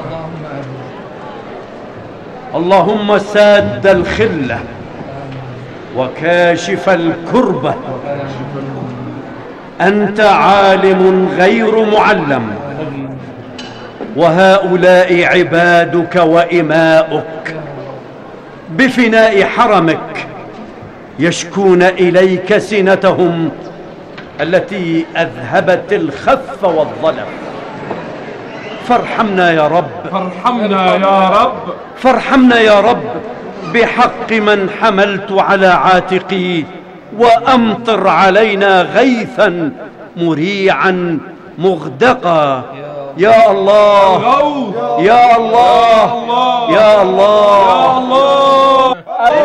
اللهم ساد الخلة وكاشف الكربة، أنت عالم غير معلم، وهؤلاء عبادك وإماؤك بفناء حرمك يشكون إليك سنتهم التي أذهبت الخف والظلم. فارحمنا يا رب، فارحمنا يا رب، فارحمنا يا رب بحق من حملت على عاتقي، وأمطر علينا غيثا مريعا مغدقا يا الله يا الله يا الله.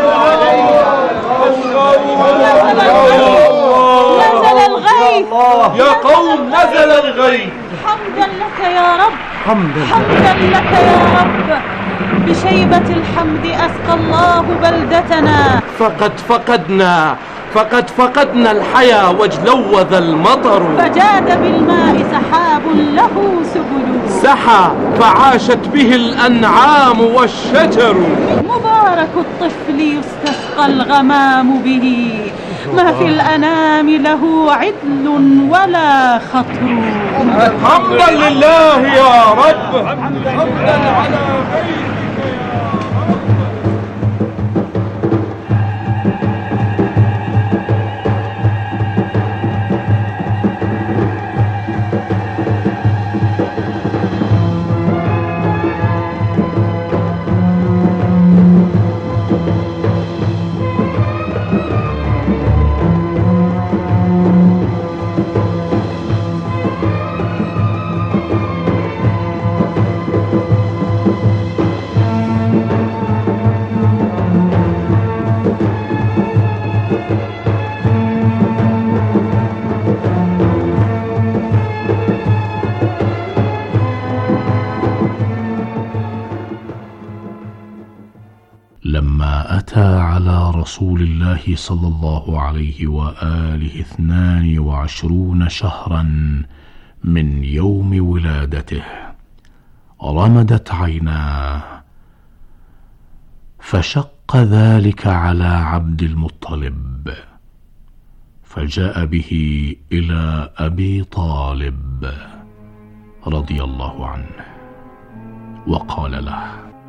نزل الغيث يا قوم، نزل الغيث. حمدا لك يا رب، حمدا لك يا رب. بشيبة الحمد أسقى الله بلدتنا. فقد فقدنا الحياة واجلوذ المطر. فجاد بالماء سحاب له سبل. سحى فعاشت به الأنعام والشجر. مبارك الطفل يستسقى الغمام به. ما في الأنام له عدل ولا خطر. حمدا لله يا رب. حمدا على خير. لما أتى على رسول الله صلى الله عليه وآله 22 شهرا من يوم ولادته رمدت عيناه، فشق ذلك على عبد المطلب، فجاء به إلى أبي طالب رضي الله عنه وقال له: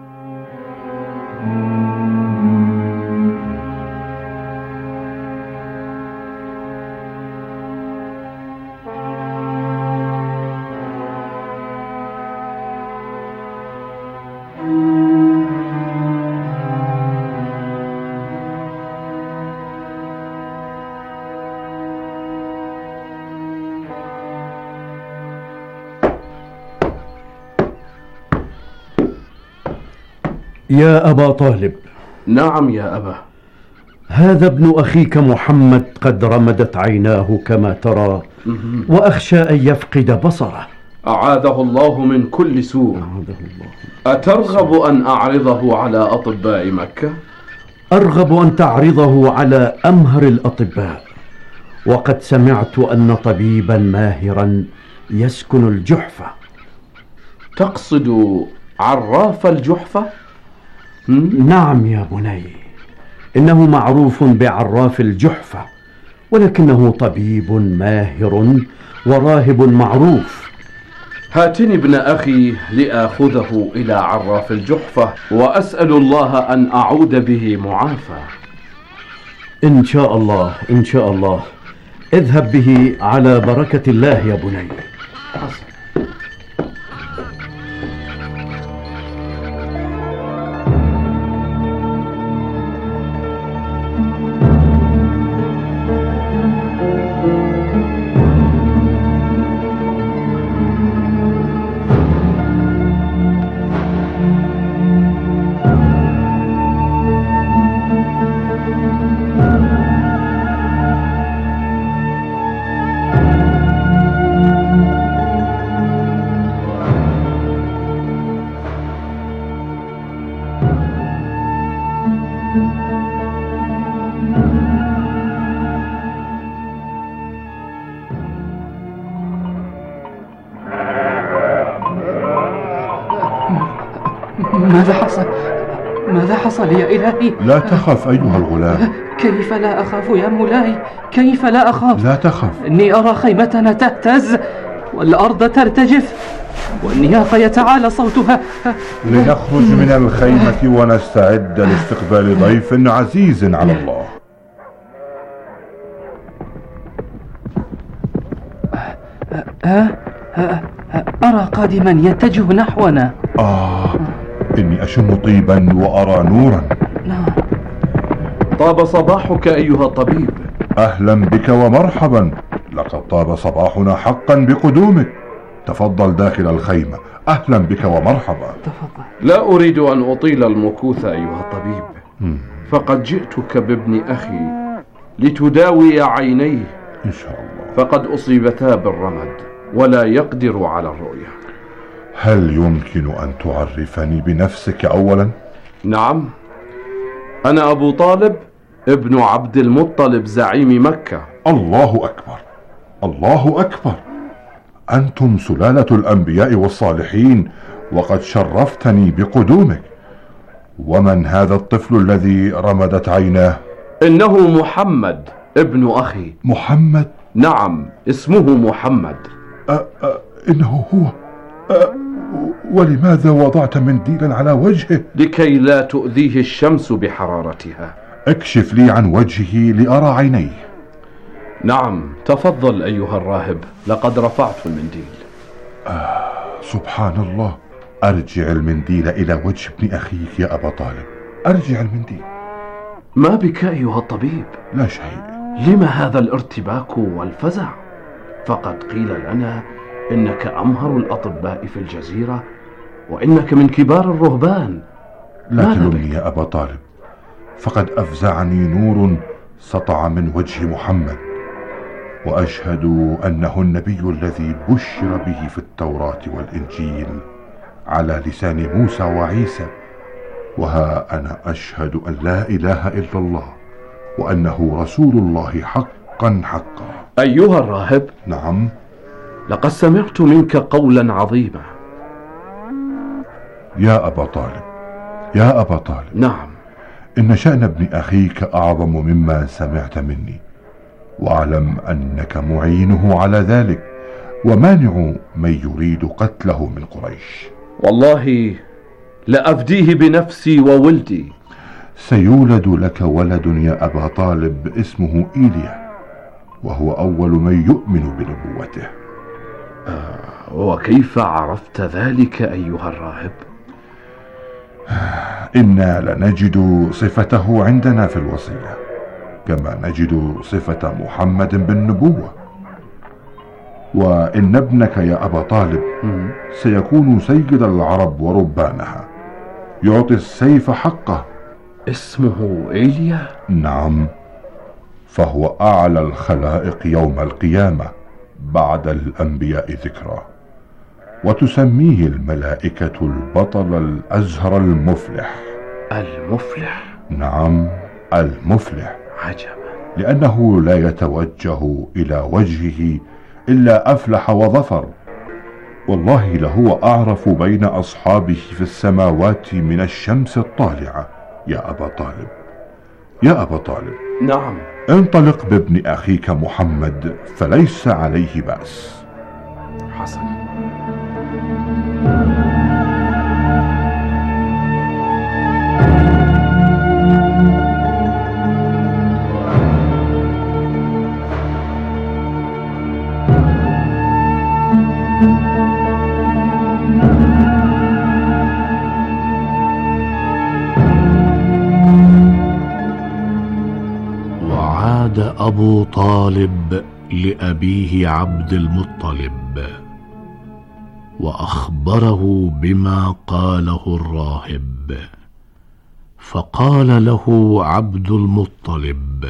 يا أبا طالب. نعم يا أبا. هذا ابن أخيك محمد قد رمدت عيناه كما ترى، وأخشى أن يفقد بصره. أعاذه الله من كل سوء. أترغب أن أعرضه على أطباء مكة؟ أرغب أن تعرضه على أمهر الأطباء، وقد سمعت أن طبيبا ماهرا يسكن الجحفة. تقصد عراف الجحفة؟ نعم يا بني، إنه معروف بعراف الجحفة، ولكنه طبيب ماهر وراهب معروف. هاتني ابن أخي لآخذه إلى عراف الجحفة، وأسأل الله أن أعود به معافى. إن شاء الله إن شاء الله. اذهب به على بركة الله يا بني. ماذا حصل يا إلهي؟ لا تخف أيها الغلام. كيف لا أخاف يا مولاي؟ كيف لا أخاف؟ لا تخف. إني أرى خيمتنا تهتز والأرض ترتجف والنياق يتعالى صوتها. لنخرج من الخيمة ونستعد لاستقبال ضيف عزيز على الله. أرى قادما يتجه نحونا. إني أشم طيبا وأرى نورا. نعم. طاب صباحك أيها الطبيب. أهلا بك ومرحبا، لقد طاب صباحنا حقا بقدومك. تفضل داخل الخيمة. أهلا بك ومرحبا. تفضل. لا أريد أن أطيل المكوث أيها الطبيب، فقد جئتك بابن أخي لتداوي عينيه إن شاء الله، فقد أصيبتا بالرمد ولا يقدر على الرؤية. هل يمكن أن تعرفني بنفسك أولا؟ نعم، أنا أبو طالب ابن عبد المطلب زعيم مكة. الله أكبر، الله أكبر، أنتم سلالة الأنبياء والصالحين، وقد شرفتني بقدومك. ومن هذا الطفل الذي رمدت عيناه؟ إنه محمد ابن أخي. محمد؟ نعم، اسمه محمد. إنه هو. ولماذا وضعت منديلا على وجهه؟ لكي لا تؤذيه الشمس بحرارتها. اكشف لي عن وجهه لأرى عينيه. نعم، تفضل أيها الراهب، لقد رفعت المنديل. سبحان الله. أرجع المنديل إلى وجه ابن أخيك يا أبا طالب، أرجع المنديل. ما بك أيها الطبيب؟ لا شيء. لما هذا الارتباك والفزع؟ فقد قيل لنا إنك أمهر الأطباء في الجزيرة، وإنك من كبار الرهبان. لا تلومني يا أبا طالب، فقد أفزعني نور سطع من وجه محمد، وأشهد أنه النبي الذي بشر به في التوراة والإنجيل على لسان موسى وعيسى. وها أنا أشهد أن لا إله إلا الله، وأنه رسول الله حقا حقا. أيها الراهب. نعم. لقد سمعت منك قولا عظيما. يا أبا طالب، يا أبا طالب. نعم. إن شأن ابن أخيك أعظم مما سمعت مني، واعلم أنك معينه على ذلك، ومانع من يريد قتله من قريش. والله لأفديه بنفسي وولدي. سيولد لك ولد يا أبا طالب اسمه إيليا، وهو أول من يؤمن بنبوته. وكيف عرفت ذلك أيها الراهب؟ إنا لنجد صفته عندنا في الوصية، كما نجد صفة محمد بالنبوة. وإن ابنك يا أبا طالب سيكون سيد العرب وربانها، يعطي السيف حقه. اسمه إيليا؟ نعم، فهو أعلى الخلائق يوم القيامة بعد الأنبياء ذكرى، وتسميه الملائكة البطل الأزهر المفلح. المفلح؟ نعم، المفلح. عجبا. لأنه لا يتوجه إلى وجهه إلا أفلح وظفر. والله لهو أعرف بين أصحابه في السماوات من الشمس الطالعة يا أبا طالب. يا أبا طالب. نعم. انطلق بابن أخيك محمد، فليس عليه بأس. حسن. وعاد أبو طالب لأبيه عبد المطلب وأخبره بما قاله الراهب، فقال له عبد المطلب: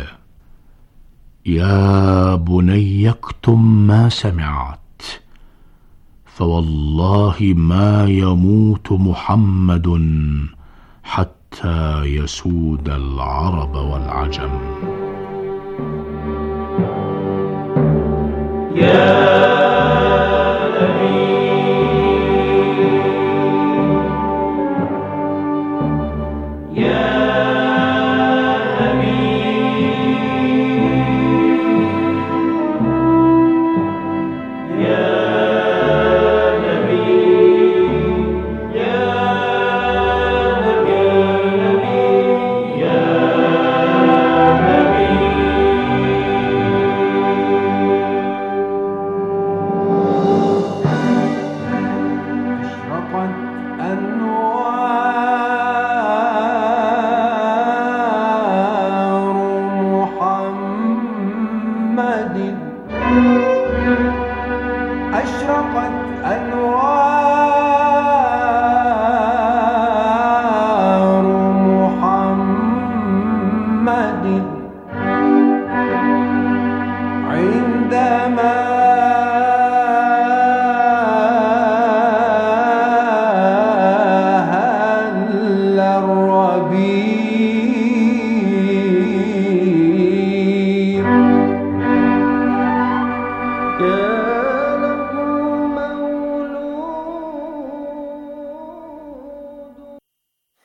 يا بني اكتم ما سمعت، فوالله ما يموت محمد حتى يسود العرب والعجم.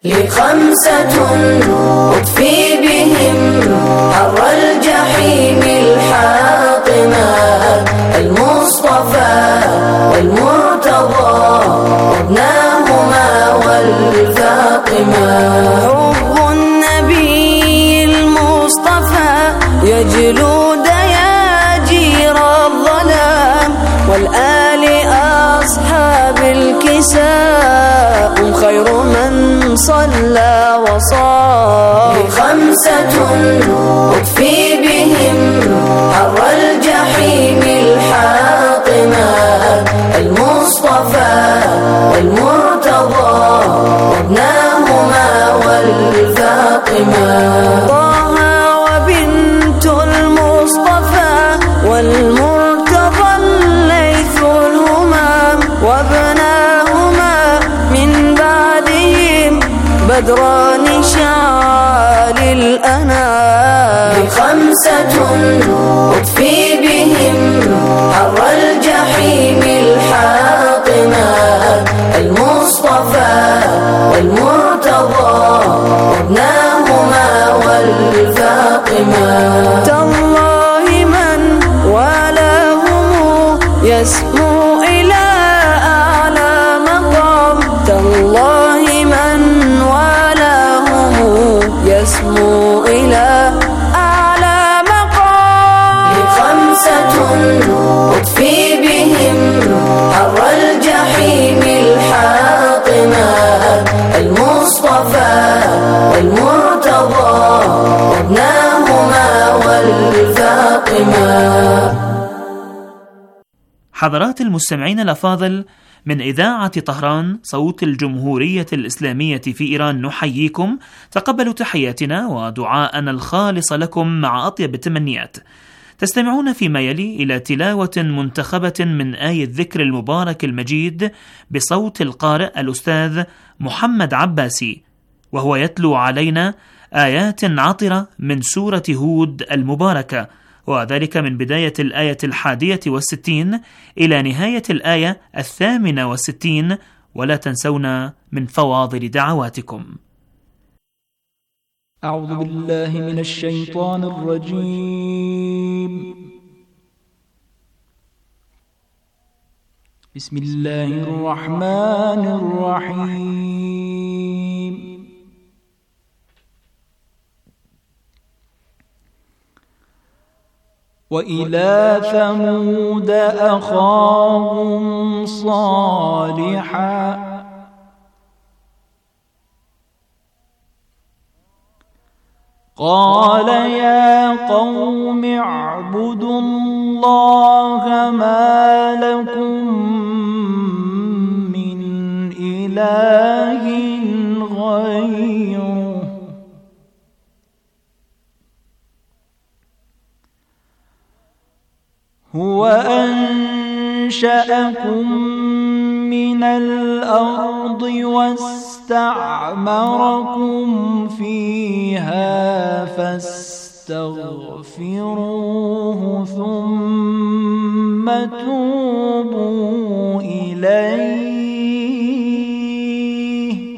لخمسة أطفي بهم حر الجحيم الحاطمة، المصطفى والمرتضى وابناهما والفاطمة. حب النبي المصطفى يجلو دياجير الظلام، والآل أصحاب الكساء هم خير من صلى وصام. خمسة أطفي بهم حر الجحيم الحاطمة، المصطفى والمرتضى وابناهما والفاطمة. طه وبنت المصطفى والمرتضى الليث الهمام، وابناهما من بعدهم بدران شعال الأنام. خمسة أطفي بهم حر الجحيم الحاطمة، المصطفى والمرتضى وابناهما والفاطمة. تالله من والاهم يسمو إلى أعلى مقام، تالله من والاهم يسمو إلى أعلى مقام. خمسة أطفي بهم حر الجحيم الحاطمة، المصطفى والمرتضى وابناهما والفاطمة. حضرات المستمعين الأفاضل، من إذاعة طهران صوت الجمهورية الإسلامية في إيران نحييكم. تقبلوا تحياتنا ودعاءنا الخالص لكم مع أطيب التمنيات. تستمعون فيما يلي إلى تلاوة منتخبة من آية الذكر المبارك المجيد بصوت القارئ الأستاذ محمد عباسي، وهو يتلو علينا آيات عطرة من سورة هود المباركة، وذلك من بداية الآية 61 إلى نهاية الآية 68. ولا تنسونا من فواضل دعواتكم. أعوذ بالله من الشيطان الرجيم. بسم الله الرحمن الرحيم. وإلى ثمود أخاهم صالحا قال يا قوم اعبدوا الله ما لكم من إله غيره هو أنشأكم من الأرض واستعمركم فيها فاستغفروه ثم توبوا إليه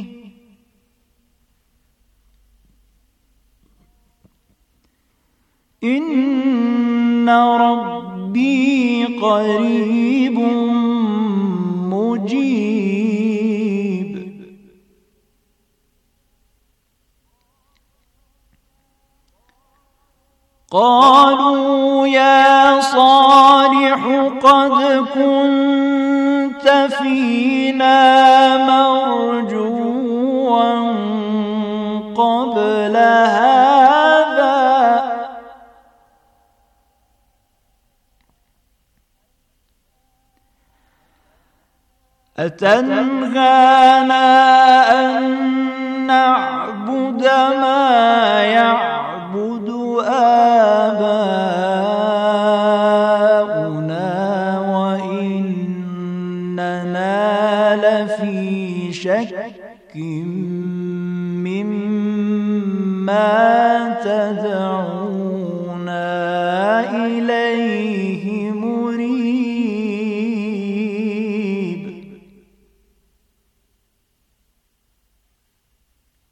إن ربي قريب مجيب. قالوا يا صالح قد كنت فينا مرجوا قبل هذا أتنهانا أن نعبد ما يعبد آباؤنا وإننا لفي شك مما تدعونا إليه مريب.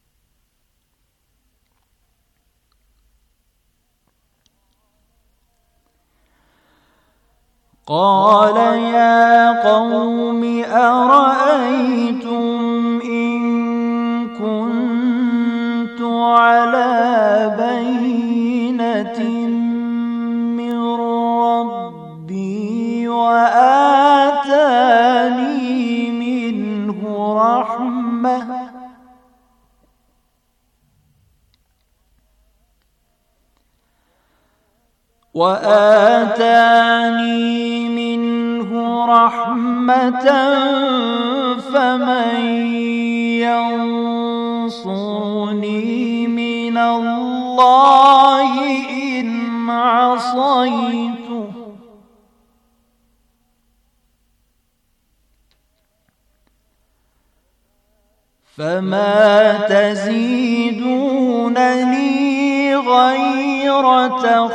قال يا قوم أرأيتم إن كنت على بينة من ربي وآتاني منه رحمة فمن ينصرني من الله إن عصيته فما تزيدونني غير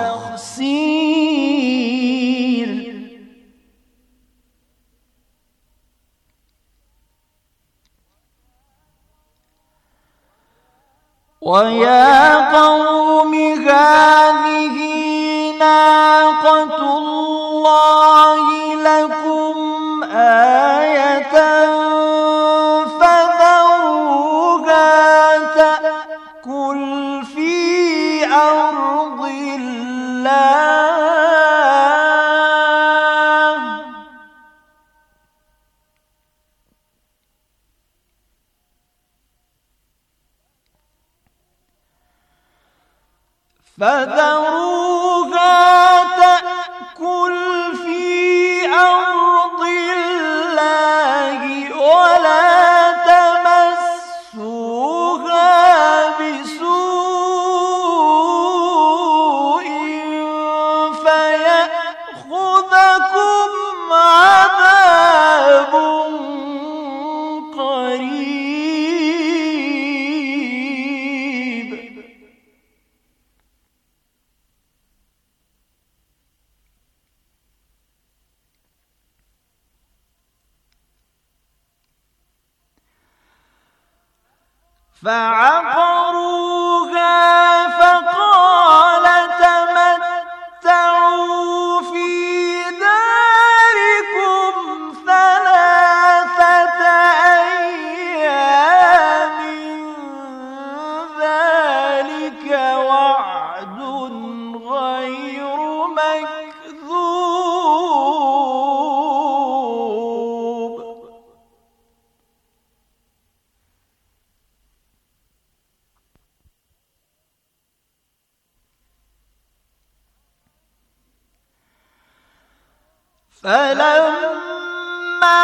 تخسير ويا قوم هذه ناقة الله لكم آية فذروها تأكل في أرض الله ولا تمسوها بسوء فيأخذكم عذاب قريب فعقروها فقال تمتعوا في داركم 3 أيام ذلك وعد غير مكذوب فلما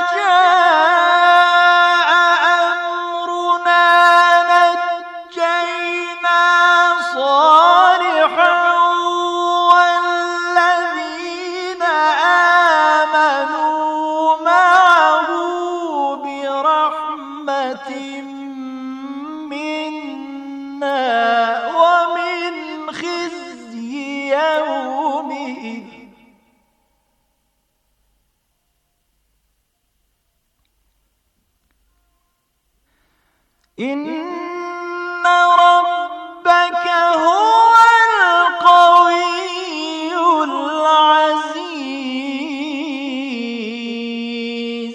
جاء أمرنا نجينا صالحا والذين آمنوا معه برحمة منا ومن خزي يومئذ إن ربك هو القوي العزيز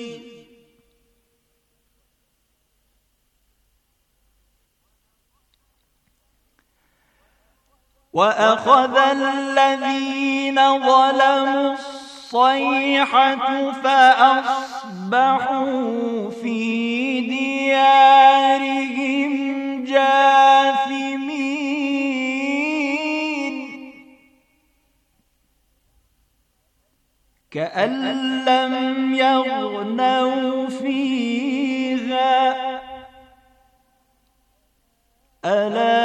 وأخذ الذين ظلموا الصيحة فأصبحوا في ديارهم جاثمين كأن لم يغنوا فيها ألا